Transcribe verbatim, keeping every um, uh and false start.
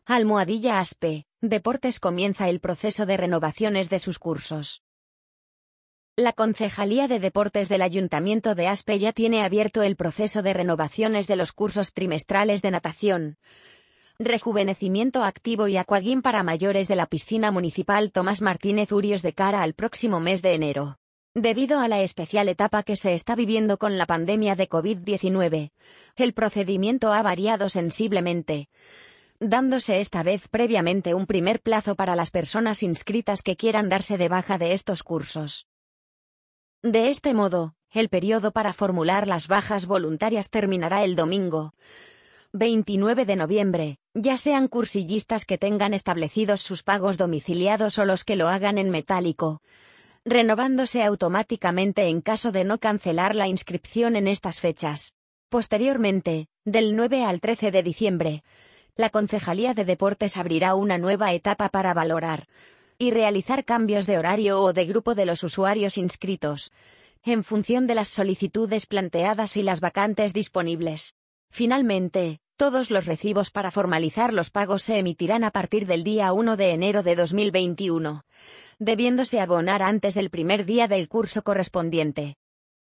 Almohadilla Aspe, Deportes comienza el proceso de renovaciones de sus cursos. La Concejalía de Deportes del Ayuntamiento de Aspe ya tiene abierto el proceso de renovaciones de los cursos trimestrales de natación, rejuvenecimiento activo y aquagym para mayores de la piscina municipal Tomás Martínez Urios de cara al próximo mes de enero. Debido a la especial etapa que se está viviendo con la pandemia de COVID diecinueve, el procedimiento ha variado sensiblemente, dándose esta vez previamente un primer plazo para las personas inscritas que quieran darse de baja de estos cursos. De este modo, el periodo para formular las bajas voluntarias terminará el domingo veintinueve de noviembre, ya sean cursillistas que tengan establecidos sus pagos domiciliados o los que lo hagan en metálico, renovándose automáticamente en caso de no cancelar la inscripción en estas fechas. Posteriormente, del nueve al trece de diciembre, la Concejalía de Deportes abrirá una nueva etapa para valorar y realizar cambios de horario o de grupo de los usuarios inscritos, en función de las solicitudes planteadas y las vacantes disponibles. Finalmente, todos los recibos para formalizar los pagos se emitirán a partir del día uno de enero de dos mil veintiuno, debiéndose abonar antes del primer día del curso correspondiente.